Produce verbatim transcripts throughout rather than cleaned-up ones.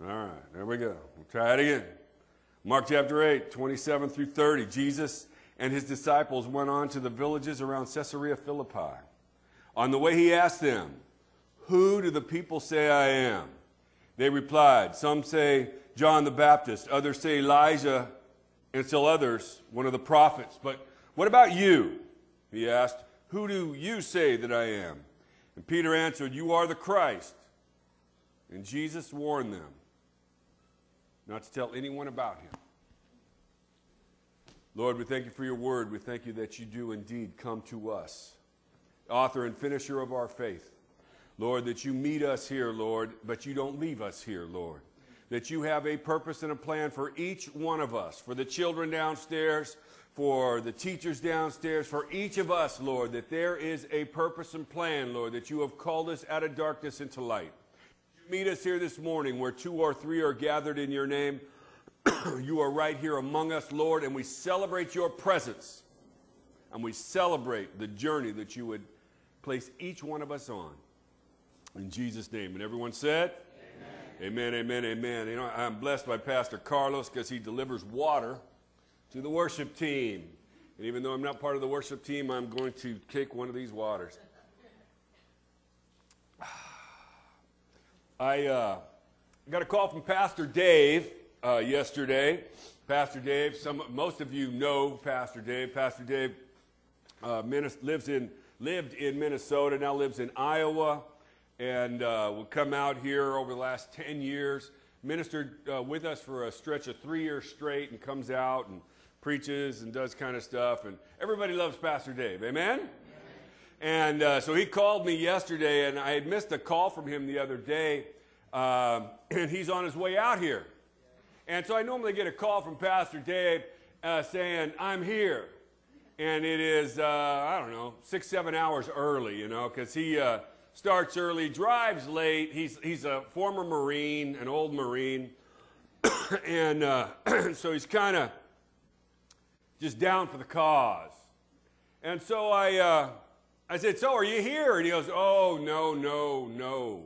All right, there we go. We'll try it again. Mark chapter eight, twenty-seven through thirty. Jesus and his disciples went on to the villages around Caesarea Philippi. On the way he asked them, "Who do the people say I am?" They replied, "Some say John the Baptist, others say Elijah, and still others, one of the prophets. But what about you?" He asked, "Who do you say that I am?" And Peter answered, "You are the Christ." And Jesus warned them not to tell anyone about him. Lord, we thank you for your word. We thank you that you do indeed come to us, author and finisher of our faith. Lord, that you meet us here, Lord, but you don't leave us here, Lord. That you have a purpose and a plan for each one of us, for the children downstairs, for the teachers downstairs, for each of us, Lord, that there is a purpose and plan, Lord, that you have called us out of darkness into light. You meet us here this morning where two or three are gathered in your name. You are right here among us, Lord, and we celebrate your presence. And we celebrate the journey that you would place each one of us on. In Jesus' name. And everyone said? Amen, amen, amen. You know, I'm blessed by Pastor Carlos because he delivers water to the worship team. And even though I'm not part of the worship team, I'm going to take one of these waters. I uh, got a call from Pastor Dave uh, yesterday. Pastor Dave, some, most of you know Pastor Dave. Pastor Dave uh, lives in, lived in Minnesota, now lives in Iowa. And uh, will come out here over the last ten years, ministered uh, with us for a stretch of three years straight, and comes out and preaches and does kind of stuff. And everybody loves Pastor Dave. Amen? Amen. And uh, so he called me yesterday, and I had missed a call from him the other day, uh, and he's on his way out here. And so I normally get a call from Pastor Dave uh, saying, "I'm here." And it is, uh, I don't know, six, seven hours early, you know, because he... Uh, starts early, drives late. He's he's a former Marine, an old Marine, and uh, so he's kind of just down for the cause. And so I uh, I said, "So are you here?" And he goes, "Oh no no no."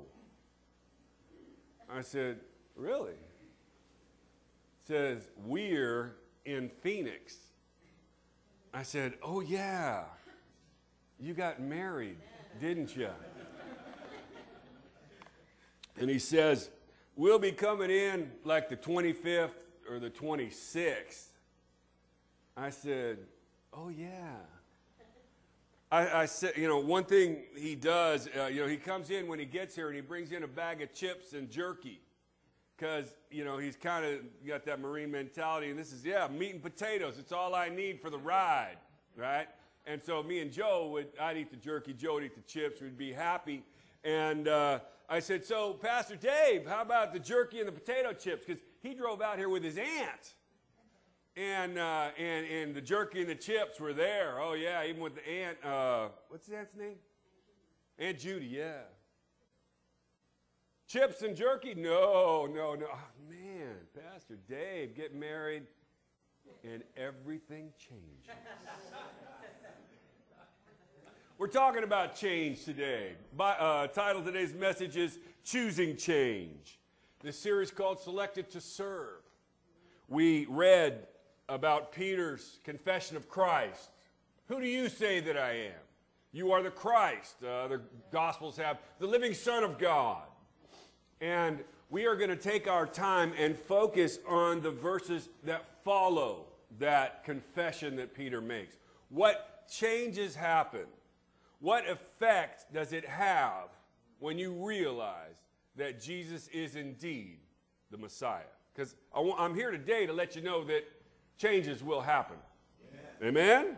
I said, "Really?" He says, "We're in Phoenix." I said, "Oh yeah, you got married, didn't you?" And he says, "We'll be coming in like the twenty-fifth or the twenty-sixth. I said, "Oh, yeah." I, I said, you know, one thing he does, uh, you know, he comes in when he gets here and he brings in a bag of chips and jerky. Because, you know, he's kind of got that Marine mentality. And this is, yeah, meat and potatoes. It's all I need for the ride, right? And so me and Joe, would I'd eat the jerky, Joe would eat the chips. We'd be happy. And uh, I said, "So, Pastor Dave, how about the jerky and the potato chips?" Because he drove out here with his aunt. And, uh, and and the jerky and the chips were there. Oh, yeah, even with the aunt. Uh, what's the aunt's name? Aunt Judy, yeah. Chips and jerky? No, no, no. Oh, man, Pastor Dave, get married, and everything changes. We're talking about change today. By, uh, title of today's message is Choosing Change. This series called Selected to Serve. We read about Peter's confession of Christ. "Who do you say that I am?" You are the Christ. Uh, the Gospels have the living Son of God. And we are going to take our time and focus on the verses that follow that confession that Peter makes. What changes happen? What effect does it have when you realize that Jesus is indeed the Messiah? Because I'm here today to let you know that changes will happen. Amen? Amen?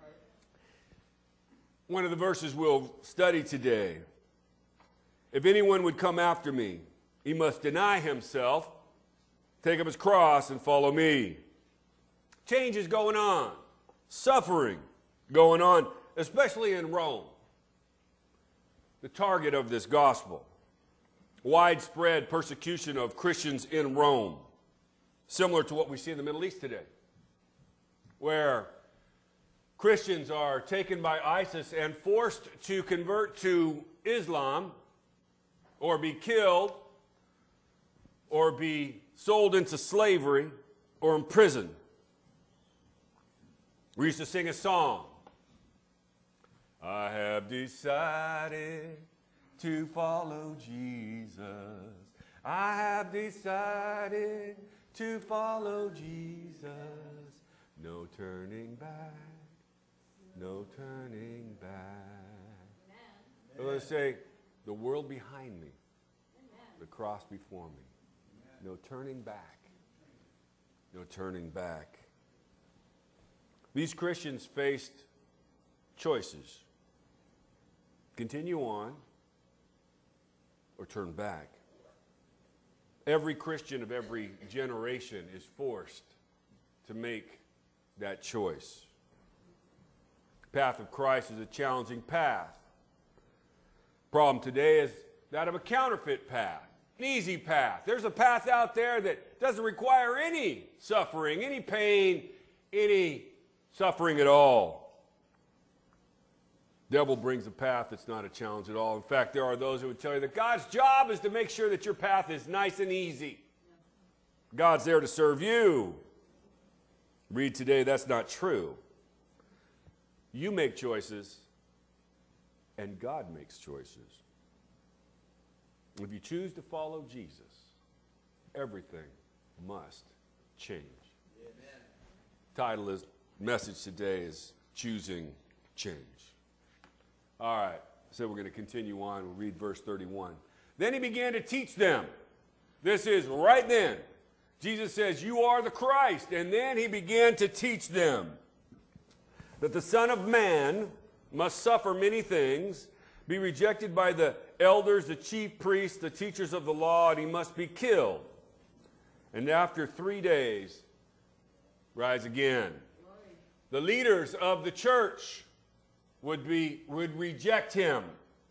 One of the verses we'll study today. "If anyone would come after me, he must deny himself, take up his cross, and follow me." Change is going on. Suffering going on, especially in Rome, the target of this gospel. Widespread persecution of Christians in Rome, similar to what we see in the Middle East today, where Christians are taken by ISIS and forced to convert to Islam or be killed or or be sold into slavery or imprisoned. We used to sing a song. I have decided to follow Jesus. I have decided to follow Jesus. No turning back, no turning back. So let's say, the world behind me, the cross before me. No turning back, no turning back. These Christians faced choices. Continue on or turn back. Every Christian of every generation is forced to make that choice. The path of Christ is a challenging path. Problem today is that of a counterfeit path, an easy path. There's a path out there that doesn't require any suffering, any pain, any suffering at all. The devil brings a path that's not a challenge at all. In fact, there are those who would tell you that God's job is to make sure that your path is nice and easy. God's there to serve you. Read today, that's not true. You make choices, and God makes choices. If you choose to follow Jesus, everything must change. Amen. Title is message today is Choosing Change. All right, so we're going to continue on. We'll read verse thirty-one. Then he began to teach them. This is right then. Jesus says, you are the Christ. And then he began to teach them that the Son of Man must suffer many things, be rejected by the elders, the chief priests, the teachers of the law, and he must be killed. And after three days, rise again. The leaders of the church would be would reject him.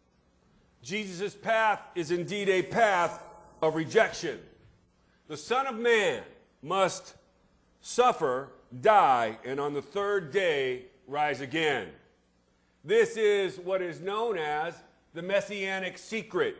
Jesus' path is indeed a path of rejection. The Son of Man must suffer, die, and on the third day rise again. This is what is known as the Messianic secret.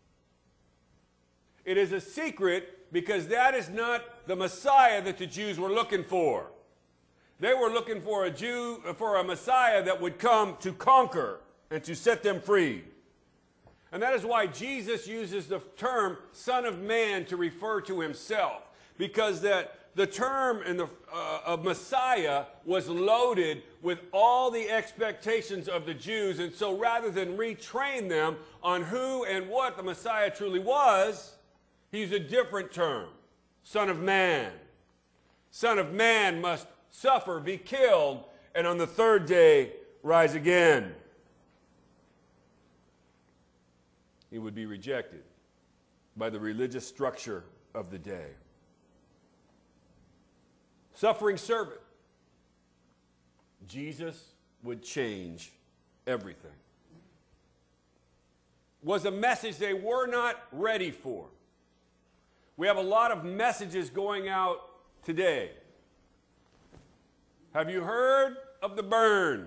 It is a secret because that is not the Messiah that the Jews were looking for. They were looking for a Jew, for a Messiah that would come to conquer and to set them free. And that is why Jesus uses the term Son of Man to refer to himself, because that the term in the, uh, of Messiah was loaded with all the expectations of the Jews, and so rather than retrain them on who and what the Messiah truly was, he used a different term, Son of Man. Son of Man must suffer, be killed, and on the third day rise again. He would be rejected by the religious structure of the day. Suffering servant. Jesus would change everything. Was a message they were not ready for. We have a lot of messages going out today. Have you heard of the burn?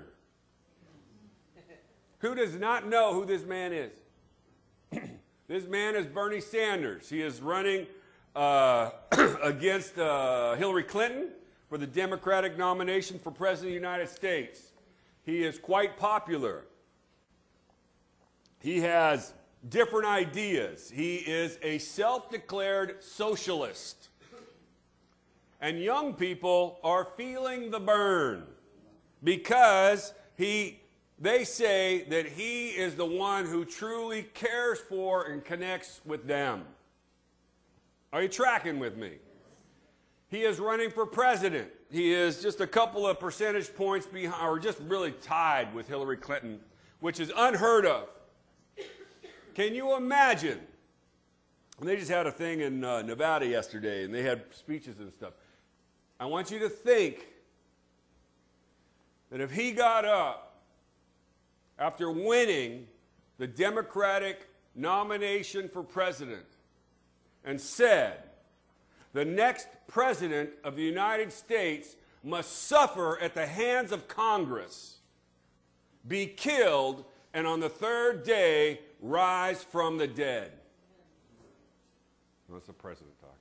Who does not know who this man is? This man is Bernie Sanders. He is running uh, against uh, Hillary Clinton for the Democratic nomination for President of the United States. He is quite popular. He has different ideas. He is a self-declared socialist. And young people are feeling the burn because he They say that he is the one who truly cares for and connects with them. Are you tracking with me? He is running for president. He is just a couple of percentage points behind, or just really tied with Hillary Clinton, which is unheard of. Can you imagine? And they just had a thing in uh, Nevada yesterday, and they had speeches and stuff. I want you to think that if he got up after winning the Democratic nomination for president and said, the next president of the United States must suffer at the hands of Congress, be killed, and on the third day rise from the dead. That's the president talking.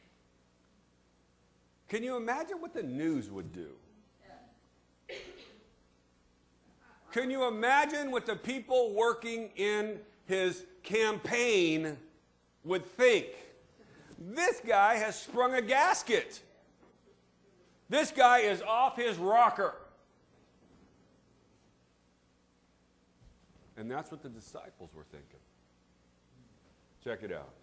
Can you imagine what the news would do? Can you imagine what the people working in his campaign would think? This guy has sprung a gasket. This guy is off his rocker. And that's what the disciples were thinking. Check it out.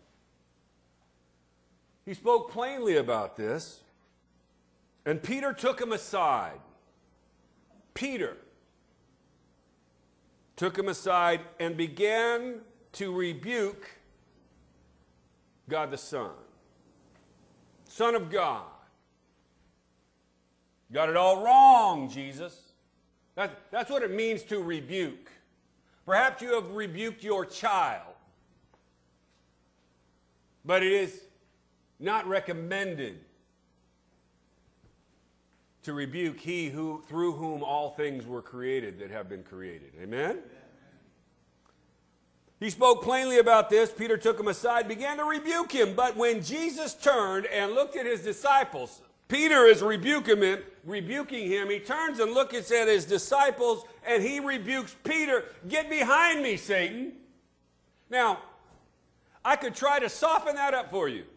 He spoke plainly about this, and Peter took him aside. Peter took him aside and began to rebuke God the Son, Son of God. Got it all wrong, Jesus. That, that's what it means to rebuke. Perhaps you have rebuked your child, but it is not recommended to rebuke he who, through whom all things were created that have been created. Amen? He spoke plainly about this. Peter took him aside, began to rebuke him. But when Jesus turned and looked at his disciples, Peter is rebuking him, rebuking him. He turns and looks at his disciples, and he rebukes Peter. Get behind me, Satan. Now, I could try to soften that up for you,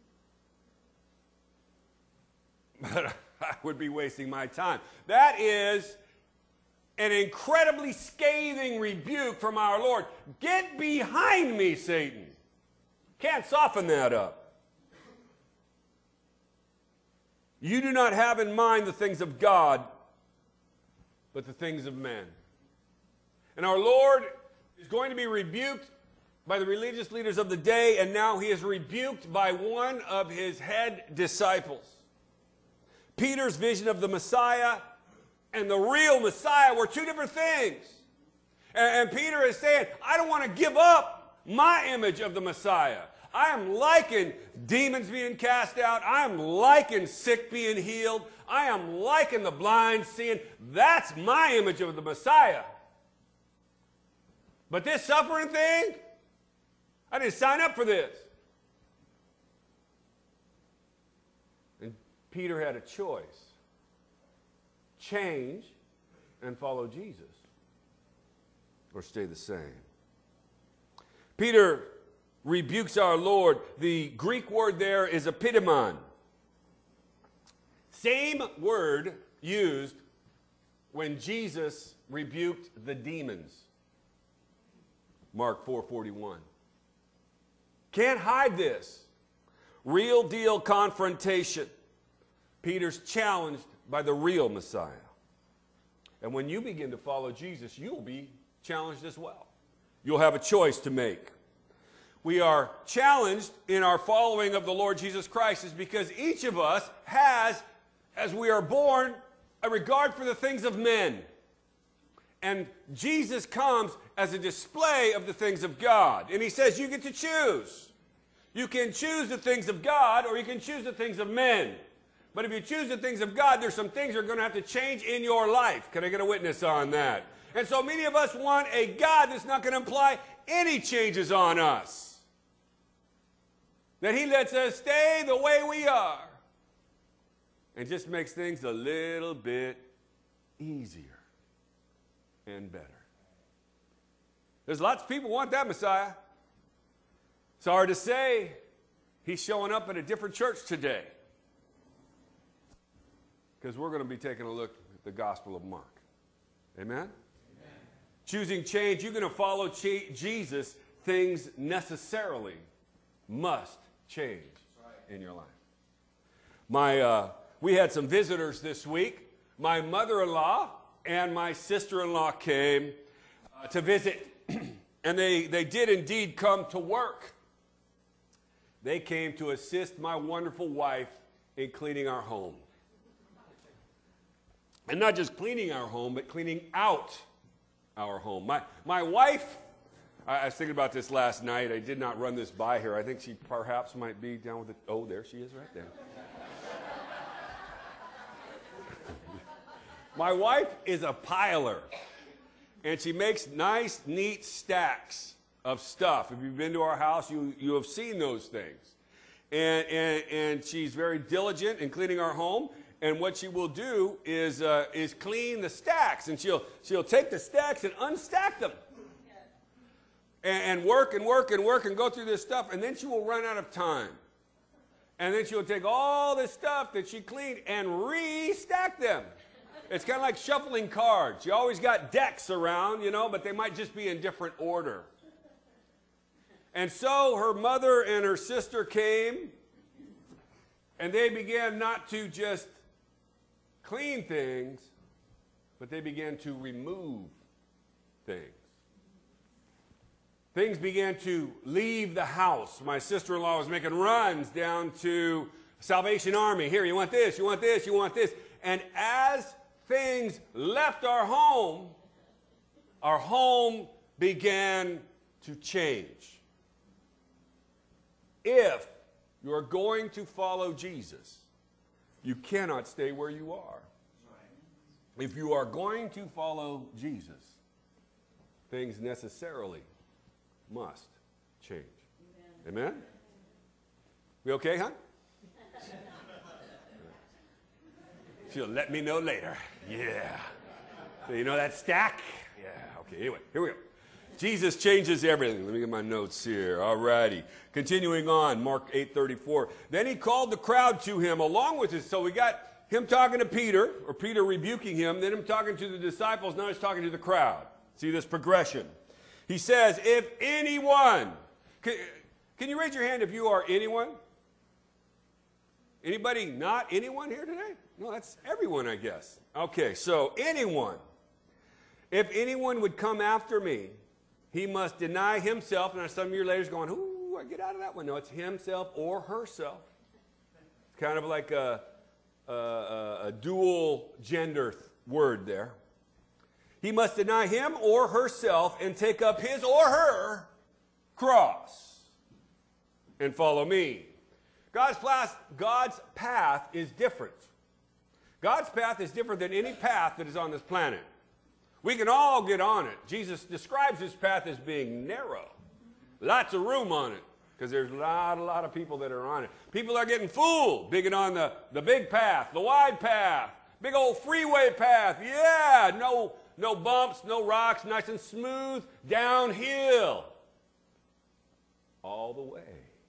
but I would be wasting my time. That is an incredibly scathing rebuke from our Lord. Get behind me, Satan. Can't soften that up. You do not have in mind the things of God, but the things of men. And our Lord is going to be rebuked by the religious leaders of the day, and now he is rebuked by one of his head disciples. Peter's vision of the Messiah and the real Messiah were two different things. And, and Peter is saying, I don't want to give up my image of the Messiah. I am liking demons being cast out. I am liking sick being healed. I am liking the blind seeing. That's my image of the Messiah. But this suffering thing, I didn't sign up for this. And Peter had a choice. Change and follow Jesus, or stay the same. Peter rebukes our Lord. The Greek word there is epitomon. Same word used when Jesus rebuked the demons. Mark four forty-one. Can't hide this. Real deal confrontation. Peter's challenged by the real Messiah. And when you begin to follow Jesus, you'll be challenged as well. You'll have a choice to make. We are challenged in our following of the Lord Jesus Christ is because each of us has, as we are born, a regard for the things of men. And Jesus comes as a display of the things of God. And he says you get to choose. You can choose the things of God or you can choose the things of men. But if you choose the things of God, there's some things that are going to have to change in your life. Can I get a witness on that? And so many of us want a God that's not going to imply any changes on us. That he lets us stay the way we are. And just makes things a little bit easier and better. There's lots of people who want that Messiah. Sorry to say, he's showing up at a different church today. Because we're going to be taking a look at the Gospel of Mark. Amen? Amen. Choosing change, you're going to follow ch- Jesus, things necessarily must change right in your life. My, uh, we had some visitors this week. My mother-in-law and my sister-in-law came uh, to visit. And they, they did indeed come to work. They came to assist my wonderful wife in cleaning our home. And not just cleaning our home, but cleaning out our home. My, my wife, I, I was thinking about this last night. I did not run this by her. I think she perhaps might be down with it. Oh, there she is right there. My wife is a piler. And she makes nice, neat stacks of stuff. If you've been to our house, you, you have seen those things. and, and, and she's very diligent in cleaning our home. And what she will do is, uh, is clean the stacks. And she'll, she'll take the stacks and unstack them. And, and work and work and work and go through this stuff. And then she will run out of time. And then she'll take all this stuff that she cleaned and restack them. It's kind of like shuffling cards. You always got decks around, you know, but they might just be in different order. And so her mother and her sister came, and they began not to just clean things, but they began to remove things. Things began to leave the house. My sister-in-law was making runs down to Salvation Army. Here, you want this, you want this, you want this. And as things left our home, our home began to change. If you are going to follow Jesus, you cannot stay where you are. If you are going to follow Jesus, things necessarily must change. Amen? Amen? We okay, huh? She'll let me know later. Yeah. So you know that stack? Yeah. Okay, anyway, here we go. Jesus changes everything. Let me get my notes here. All righty. Continuing on, Mark eight thirty-four. Then he called the crowd to him along with his. So we got him talking to Peter, or Peter rebuking him, then him talking to the disciples, now he's talking to the crowd. See this progression. He says, if anyone, can, can you raise your hand if you are anyone? Anybody not anyone here today? No, that's everyone, I guess. Okay, so anyone. If anyone would come after me, he must deny himself. Now some of your ladies going, ooh, I get out of that one. No, it's himself or herself. It's kind of like a, a, a dual gender word there. He must deny him or herself and take up his or her cross and follow me. God's path, God's path is different. God's path is different than any path that is on this planet. We can all get on it. Jesus describes his path as being narrow. Lots of room on it because there's a lot, a lot of people that are on it. People are getting fooled, bigging on the, the big path, the wide path, big old freeway path. Yeah, no, no bumps, no rocks, nice and smooth, downhill. All the way.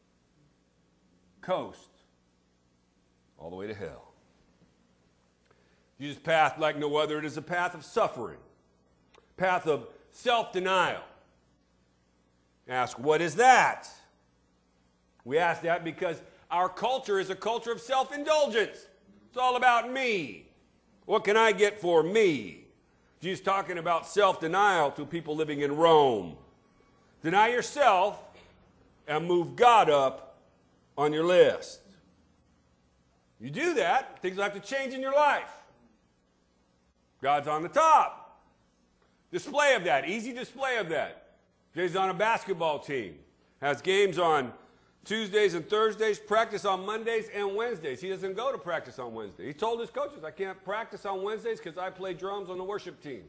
Coast. All the way to hell. Jesus' path, like no other, it is a path of suffering. Path of self-denial. Ask, what is that? We ask that because our culture is a culture of self-indulgence. It's all about me. What can I get for me? Jesus talking about self-denial to people living in Rome. Deny yourself and move God up on your list. You do that, things will have to change in your life. God's on the top. Display of that, easy display of that. Jay's on a basketball team, has games on Tuesdays and Thursdays, practice on Mondays and Wednesdays. He doesn't go to practice on Wednesday. He told his coaches, I can't practice on Wednesdays because I play drums on the worship team.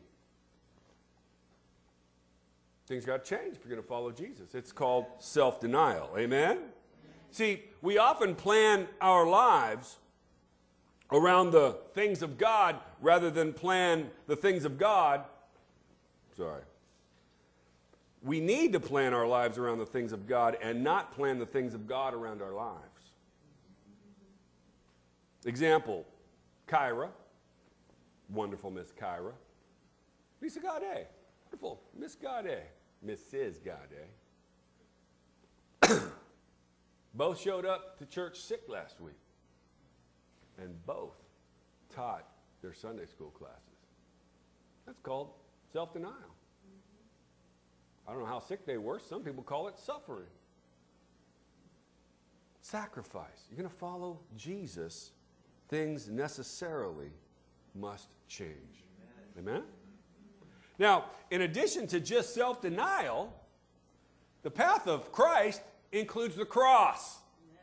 Things got to change if you're going to follow Jesus. It's called self-denial. Amen? See, we often plan our lives around the things of God rather than plan the things of God. Sorry. We need to plan our lives around the things of God and not plan the things of God around our lives. Example, Kyra, wonderful Miss Kyra. Lisa Gaudet, wonderful Miss Gaudet, Missus Gaudet. Both showed up to church sick last week. And both taught their Sunday school classes. That's called self-denial. I don't know how sick they were. Some people call it suffering. Sacrifice. You're going to follow Jesus. Things necessarily must change. Amen? Amen? Now, in addition to just self-denial, the path of Christ includes the cross.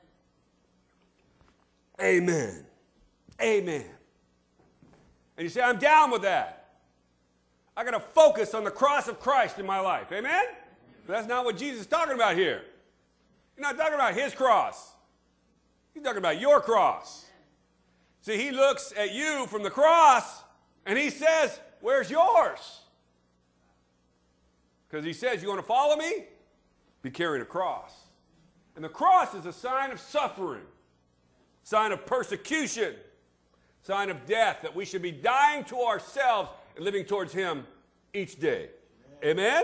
Amen. Amen. And you say, I'm down with that. I got to focus on the cross of Christ in my life. Amen? But that's not what Jesus is talking about here. He's not talking about his cross. talking about your cross. See, he looks at you from the cross and he says, where's yours? Because he says, you want to follow me? Be carrying a cross. And the cross is a sign of suffering, sign of persecution, sign of death, that we should be dying to ourselves and living towards him each day. Amen?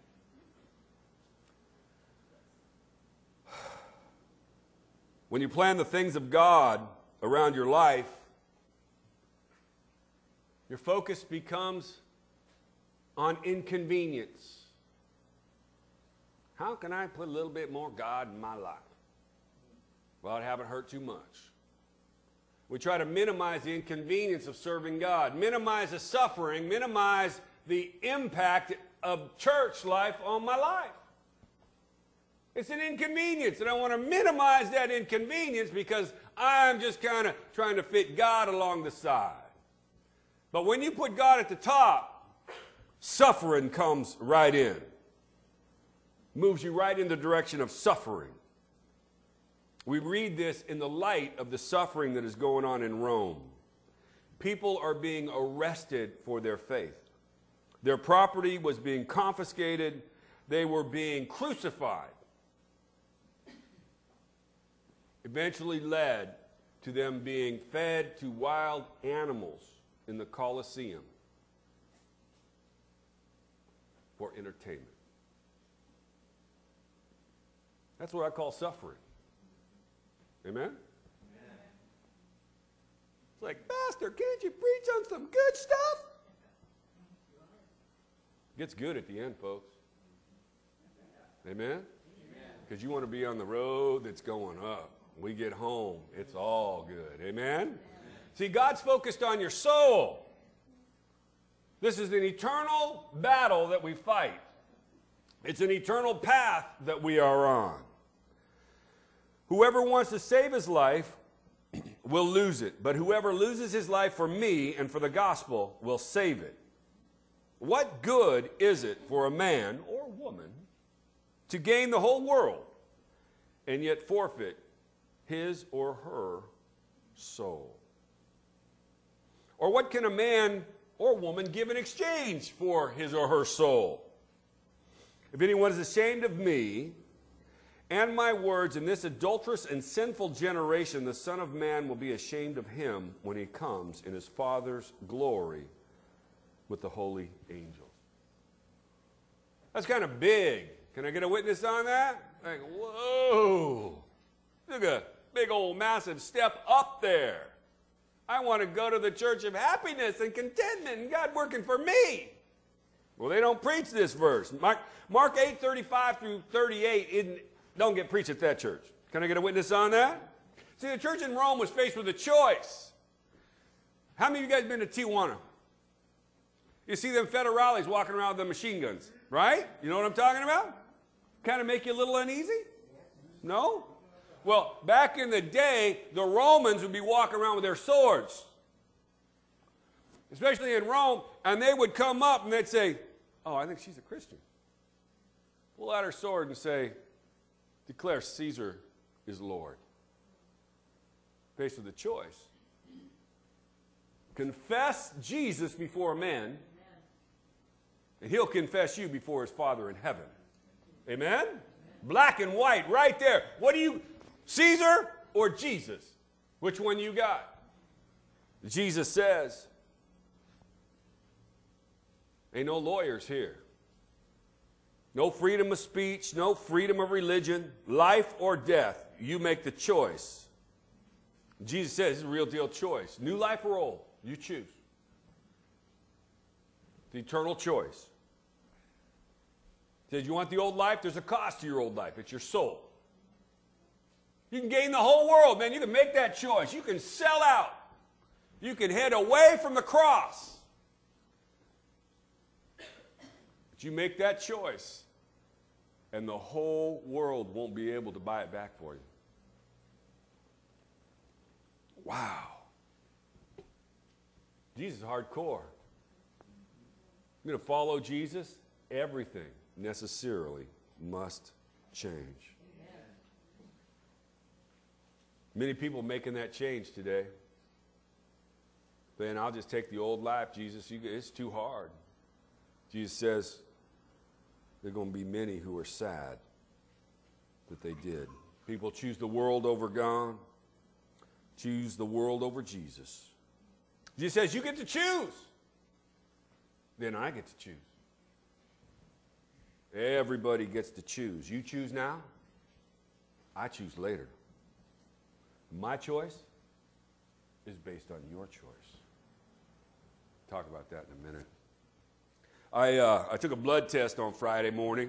When you plan the things of God around your life, your focus becomes on inconvenience. How can I put a little bit more God in my life? Well, it haven't hurt too much. We try to minimize the inconvenience of serving God, minimize the suffering, minimize the impact of church life on my life. It's an inconvenience, and I want to minimize that inconvenience because I'm just kind of trying to fit God along the side. But when you put God at the top, suffering comes right in. Moves you right in the direction of suffering. We read this in the light of the suffering that is going on in Rome. People are being arrested for their faith. Their property was being confiscated. They were being crucified. Eventually led to them being fed to wild animals in the Colosseum for entertainment. That's what I call suffering. Amen? Amen? It's like, Pastor, can't you preach on some good stuff? It gets good at the end, folks. Amen? Because you want to be on the road that's going up. We get home, it's all good. Amen? Amen? See, God's focused on your soul. This is an eternal battle that we fight. It's an eternal path that we are on. Whoever wants to save his life will lose it, but whoever loses his life for me and for the gospel will save it. What good is it for a man or woman to gain the whole world and yet forfeit his or her soul? Or what can a man or woman give in exchange for his or her soul? If anyone is ashamed of me and my words in this adulterous and sinful generation, the Son of Man will be ashamed of him when he comes in his Father's glory with the holy angels. That's kind of big. Can I get a witness on that? Like, whoa. Look at a big old massive step up there. I want to go to the church of happiness and contentment and God working for me. Well, they don't preach this verse. Mark, Mark eight, thirty-five through thirty-eight isn't, don't get preached at that church. Can I get a witness on that? See, the church in Rome was faced with a choice. How many of you guys been to Tijuana? You see them federales walking around with the machine guns, right? You know what I'm talking about? Kind of make you a little uneasy? No? Well, back in the day, the Romans would be walking around with their swords. Especially in Rome, and they would come up and they'd say, oh, I think she's a Christian. Pull out her sword and say, declare Caesar is Lord. Faced with a choice. Confess Jesus before men, and he'll confess you before his Father in heaven. Amen? Amen? Black and white, right there. What do you, Caesar or Jesus? Which one you got? Jesus says, ain't no lawyers here. No freedom of speech, no freedom of religion, life or death. You make the choice. Jesus says it's a real deal choice. New life or old, you choose. The eternal choice. He says, you want the old life? There's a cost to your old life. It's your soul. You can gain the whole world, man. You can make that choice. You can sell out. You can head away from the cross. But you make that choice, and the whole world won't be able to buy it back for you. Wow. Jesus is hardcore. You're going to follow Jesus? Everything necessarily must change. Many people making that change today. Saying, I'll just take the old life, Jesus. You, it's too hard. Jesus says, there are going to be many who are sad that they did. People choose the world over God, choose the world over Jesus. Jesus says, you get to choose. Then I get to choose. Everybody gets to choose. You choose now, I choose later. My choice is based on your choice. Talk about that in a minute. I, uh, I took a blood test on Friday morning.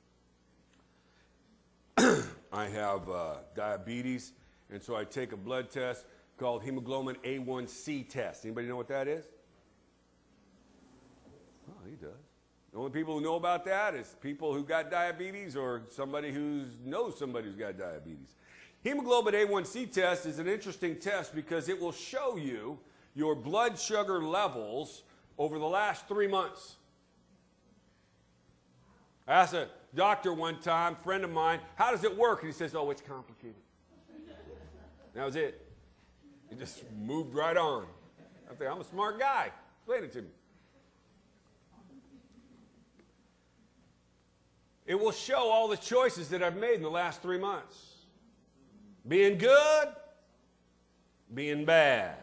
I have uh, diabetes, and so I take a blood test called hemoglobin A one C test. Anybody know what that is? Oh, he does. The only people who know about that is people who got diabetes or somebody who knows somebody who's got diabetes. Hemoglobin A one C test is an interesting test because it will show you your blood sugar levels over the last three months. I asked a doctor one time, friend of mine, how does it work? And he says, oh, it's complicated. That was it. He just moved right on. I think, I'm a smart guy. Explain it to me. It will show all the choices that I've made in the last three months. Being good, being bad.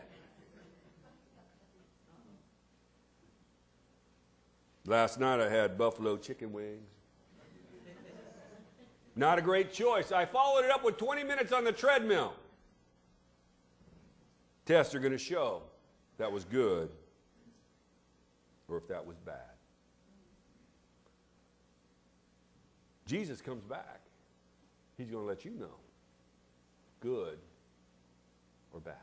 Last night I had buffalo chicken wings. Not a great choice. I followed it up with twenty minutes on the treadmill. Tests are going to show if that was good or if that was bad. Jesus comes back. He's going to let you know good or bad.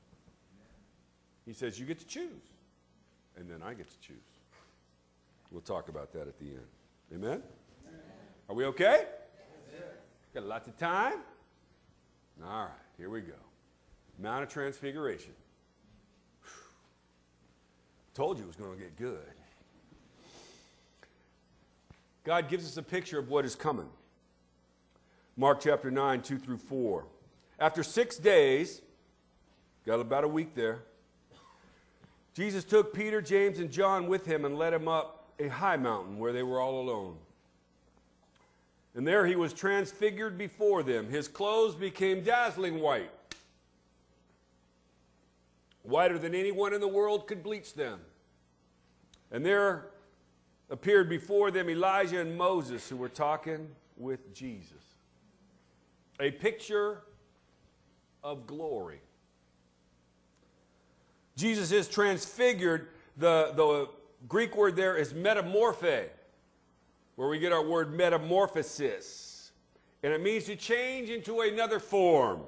He says you get to choose, and then I get to choose. We'll talk about that at the end. Amen? Are we okay? Got lots of time? All right, here we go. Mount of Transfiguration. Whew. Told you it was going to get good. God gives us a picture of what is coming. Mark chapter nine, two through four. After six days, got about a week there, Jesus took Peter, James, and John with him and led him up a high mountain where they were all alone. And there he was transfigured before them. His clothes became dazzling white, whiter than anyone in the world could bleach them. And there appeared before them Elijah and Moses, who were talking with Jesus. A picture of glory. Jesus is transfigured. The, the Greek word there is metamorphe, where we get our word metamorphosis. And it means to change into another form.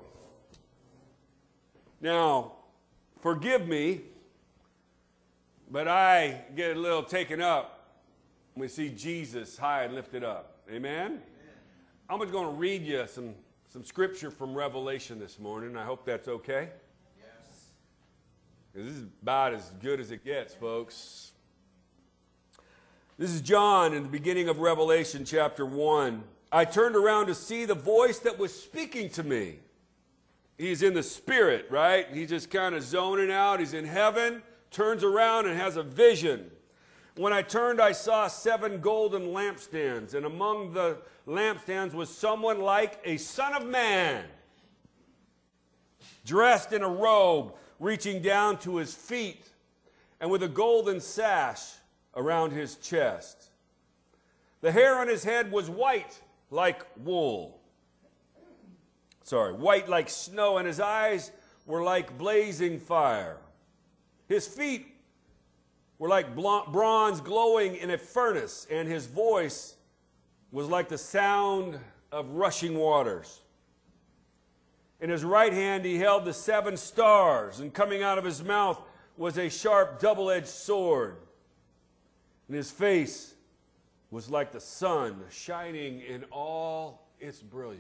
Now, forgive me, but I get a little taken up when we see Jesus high and lifted up. Amen? Amen. I'm just going to read you some, some scripture from Revelation this morning. I hope that's okay. Yes. This is about as good as it gets, folks. This is John in the beginning of Revelation chapter one. I turned around to see the voice that was speaking to me. He's in the spirit, right? He's just kind of zoning out. He's in heaven, turns around and has a vision. When I turned, I saw seven golden lampstands, and among the lampstands was someone like a son of man, dressed in a robe reaching down to his feet, and with a golden sash around his chest. The hair on his head was white like wool. Sorry, white like snow, and his eyes were like blazing fire. His feet were like bronze glowing in a furnace, and his voice was like the sound of rushing waters. In his right hand he held the seven stars, and coming out of his mouth was a sharp double-edged sword. And his face was like the sun shining in all its brilliance.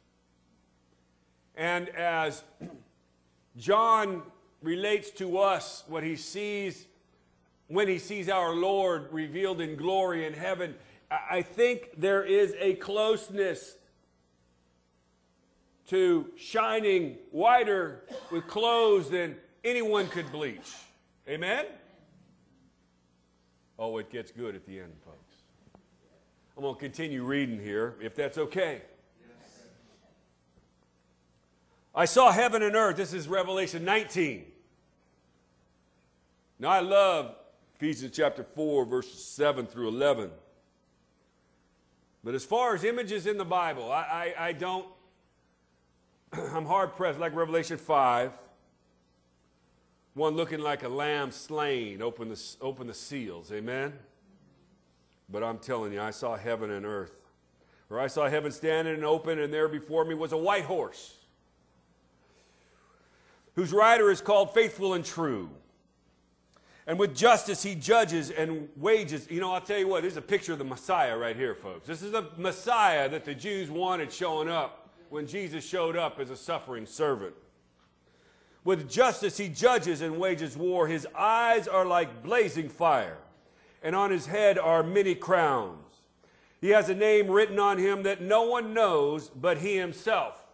And as John relates to us what he sees when he sees our Lord revealed in glory in heaven, I think there is a closeness to shining whiter with clothes than anyone could bleach. Amen? Oh, it gets good at the end, folks. I'm going to continue reading here, if that's okay. Yes. I saw heaven and earth. This is Revelation nineteen. Now, I love Ephesians chapter four, verses seven through eleven. But as far as images in the Bible, I, I, I don't, I'm hard-pressed, like Revelation five. One looking like a lamb slain, open the, open the seals, amen? But I'm telling you, I saw heaven and earth. Or I saw heaven standing and open, and there before me was a white horse, whose rider is called Faithful and True. And with justice he judges and wages. You know, I'll tell you what, this is a picture of the Messiah right here, folks. This is the Messiah that the Jews wanted showing up when Jesus showed up as a suffering servant. With justice he judges and wages war. His eyes are like blazing fire, and on his head are many crowns. He has a name written on him that no one knows but he himself.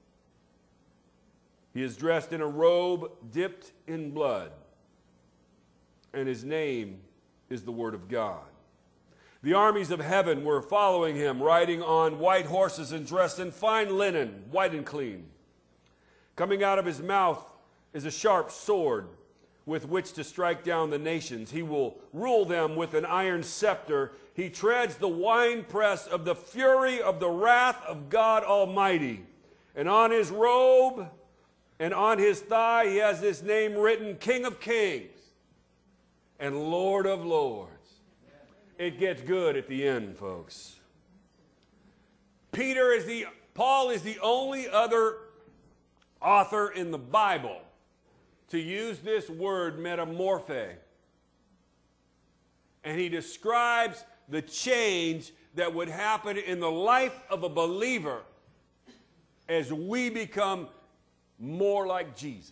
He is dressed in a robe dipped in blood, and his name is the Word of God. The armies of heaven were following him, riding on white horses and dressed in fine linen, white and clean. Coming out of his mouth is a sharp sword with which to strike down the nations. He will rule them with an iron scepter. He treads the winepress of the fury of the wrath of God Almighty. And on his robe and on his thigh he has this name written, King of Kings and Lord of Lords. It gets good at the end, folks. Peter is the, Paul is the only other author in the Bible to use this word metamorphe. And he describes the change that would happen in the life of a believer as we become more like Jesus.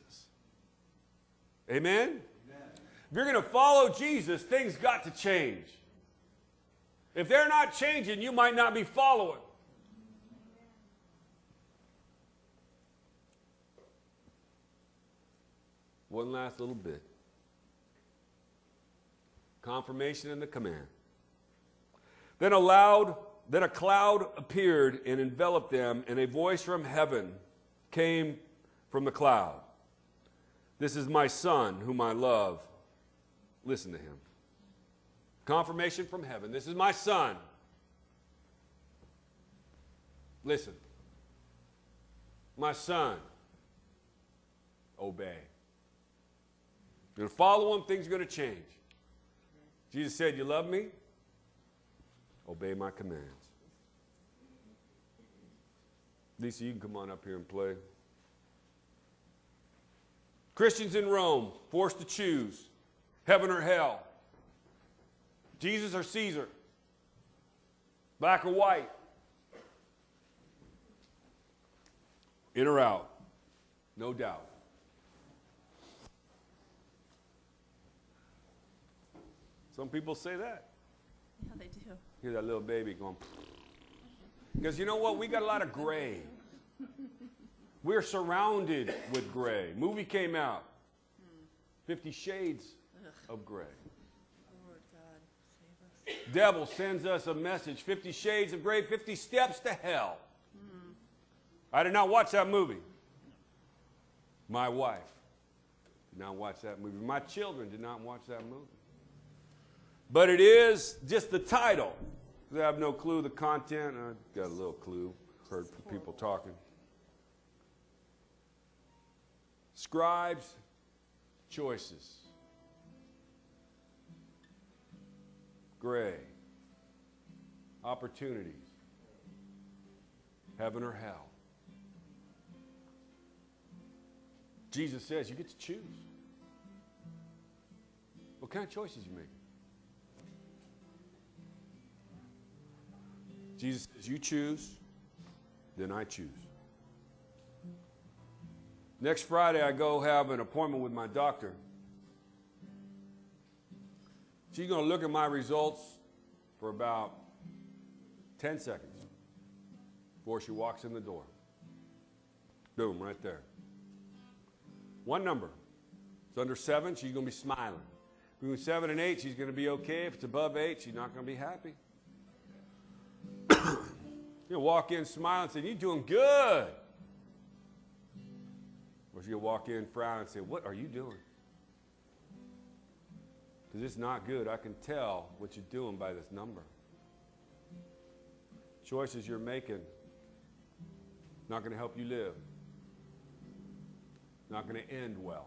Amen? If you're going to follow Jesus, things got to change. If they're not changing, you might not be following. One last little bit. Confirmation and the command. Then a loud, then a cloud appeared and enveloped them, and a voice from heaven came from the cloud. This is my Son, whom I love. Listen to him. Confirmation from heaven. This is my Son. Listen. My Son. Obey. You're going to follow him, things are going to change. Jesus said, you love me? Obey my commands. Lisa, you can come on up here and play. Christians in Rome, forced to choose heaven or hell. Jesus or Caesar. Black or white. In or out. No doubt. Some people say that. Yeah, they do. Hear that little baby going. Because you know what? We got a lot of gray. We're surrounded with gray. Movie came out. Fifty Shades Ugh. Of Gray. Lord God, save us. Devil sends us a message. Fifty Shades of Gray, fifty steps to hell. Mm. I did not watch that movie. My wife did not watch that movie. My children did not watch that movie. But it is just the title. I have no clue the content. I got a little clue. Heard people talking. Scribes, choices. Gray. Opportunities. Heaven or hell. Jesus says you get to choose. What kind of choices you make? Jesus says, you choose, then I choose. Next Friday, I go have an appointment with my doctor. She's going to look at my results for about ten seconds before she walks in the door. Boom, right there. One number. If it's under seven, she's going to be smiling. Between seven and eight, she's going to be okay. If it's above eight, she's not going to be happy. You'll walk in smiling and say, you're doing good. Or she'll walk in frowning and say, what are you doing? Because it's not good. I can tell what you're doing by this number. Choices you're making, not going to help you live. Not going to end well.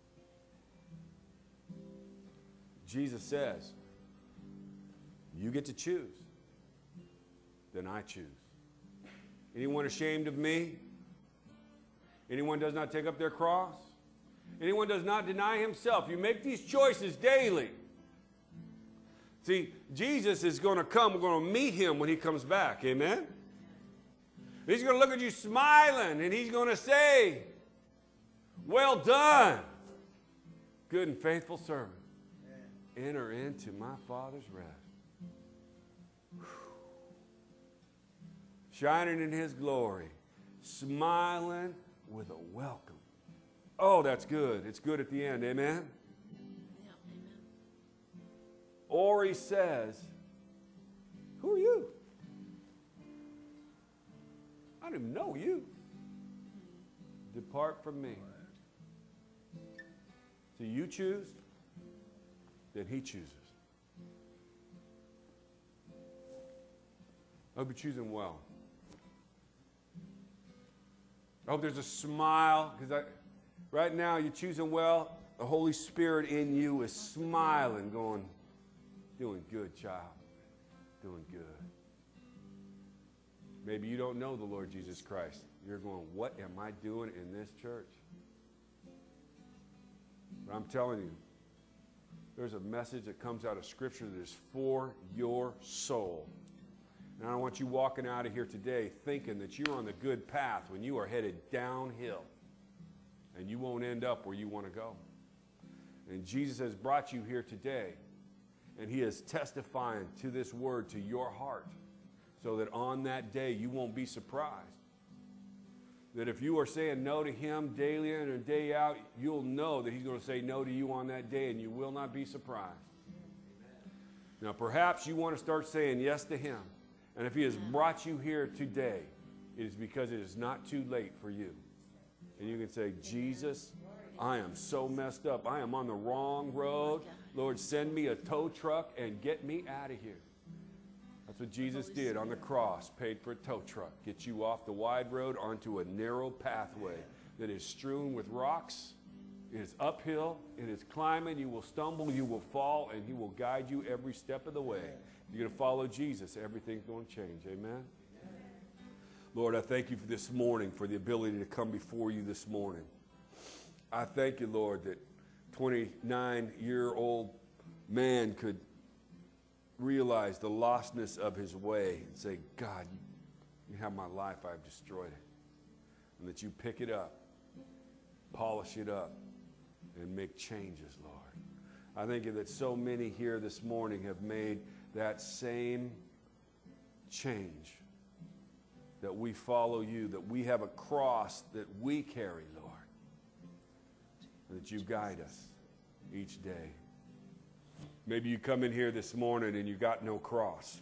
Jesus says, you get to choose. Then I choose. Anyone ashamed of me? Anyone does not take up their cross? Anyone does not deny himself? You make these choices daily. See, Jesus is going to come. We're going to meet him when he comes back. Amen? He's going to look at you smiling, and he's going to say, well done, good and faithful servant. Enter into my Father's rest. Whew. Shining in his glory, smiling with a welcome. Oh, that's good. It's good at the end. Amen? Yeah, amen. Or he says, who are you? I don't even know you. Depart from me. So you choose, then he chooses. I hope you're choosing well. I hope there's a smile, because right now you're choosing well. The Holy Spirit in you is smiling, going, doing good, child. Doing good. Maybe you don't know the Lord Jesus Christ. You're going, what am I doing in this church? But I'm telling you, there's a message that comes out of Scripture that is for your soul. And I don't want you walking out of here today thinking that you're on the good path when you are headed downhill. And you won't end up where you want to go. And Jesus has brought you here today. And he is testifying to this word to your heart. So that on that day you won't be surprised. That if you are saying no to him daily in and day out, you'll know that he's going to say no to you on that day, and you will not be surprised. Now, perhaps you want to start saying yes to him. And if he has brought you here today, it is because it is not too late for you. And you can say, Jesus, I am so messed up. I am on the wrong road. Lord, send me a tow truck and get me out of here. That's what Jesus did on the cross, paid for a tow truck. Get you off the wide road onto a narrow pathway that is strewn with rocks. It is uphill. It is climbing. You will stumble. You will fall. And he will guide you every step of the way. You're going to follow Jesus. Everything's going to change. Amen? Lord, I thank you for this morning, for the ability to come before you this morning. I thank you, Lord, that twenty-nine-year-old man could realize the lostness of his way and say, God, you have my life, I've destroyed it. And that you pick it up, polish it up, and make changes, Lord. I think that so many here this morning have made that same change, that we follow you, that we have a cross that we carry, Lord, and that you guide us each day. Maybe you come in here this morning and you got no cross.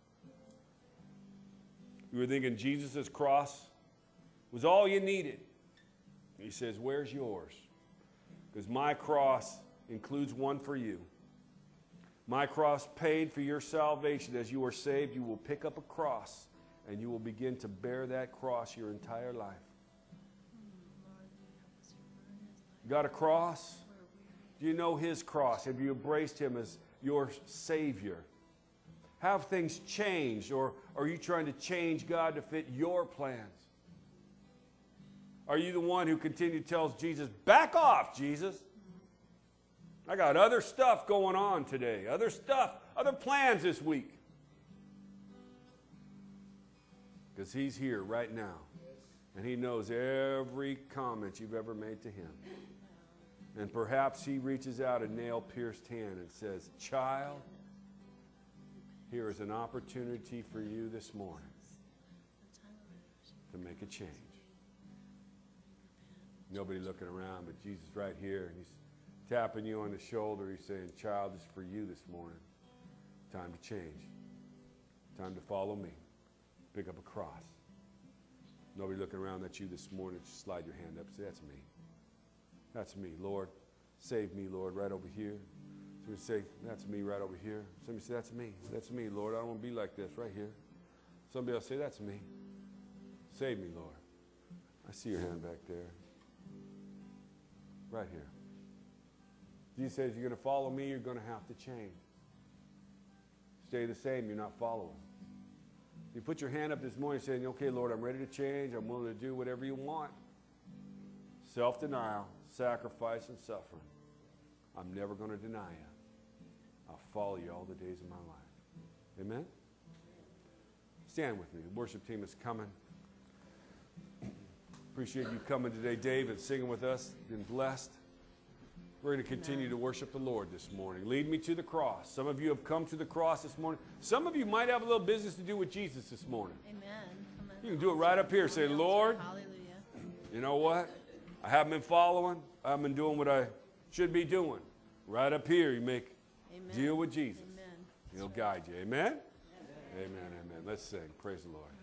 You were thinking Jesus' cross was all you needed. He says, where's yours? Because my cross includes one for you. My cross paid for your salvation. As you are saved, you will pick up a cross and you will begin to bear that cross your entire life. You got a cross? Do you know his cross? Have you embraced him as your Savior? Have things changed, or are you trying to change God to fit your plans? Are you the one who continually tells Jesus, back off, Jesus? I got other stuff going on today, other stuff, other plans this week. Because he's here right now, and he knows every comment you've ever made to him. And perhaps he reaches out a nail-pierced hand and says, child, here is an opportunity for you this morning to make a change. Nobody looking around, but Jesus right here, and he's tapping you on the shoulder. He's saying, child, this is for you this morning. Time to change. Time to follow me. Pick up a cross. Nobody looking around at you this morning. Just slide your hand up and say, that's me. That's me, Lord. Save me, Lord, right over here. Somebody say, that's me right over here. Somebody say, that's me. That's me, Lord. I don't want to be like this right here. Somebody else say, that's me. Save me, Lord. I see your hand back there. Right here. Jesus says, you're going to follow me, you're going to have to change. Stay the same, you're not following. You put your hand up this morning saying, okay, Lord, I'm ready to change. I'm willing to do whatever you want. Self-denial, sacrifice, and suffering. I'm never going to deny you. I'll follow you all the days of my life. Amen? Stand with me. The worship team is coming. Appreciate you coming today, Dave, and singing with us. Been blessed. We're going to continue to worship the Lord this morning. Lead me to the cross. Some of you have come to the cross this morning. Some of you might have a little business to do with Jesus this morning. Amen. You can do it right up here. Say, Lord, Hallelujah. you know what? I haven't been following. I haven't been doing what I should be doing. Right up here, you make Amen. deal with Jesus. Amen. He'll guide you. Amen? Amen, amen. Let's sing. Praise the Lord.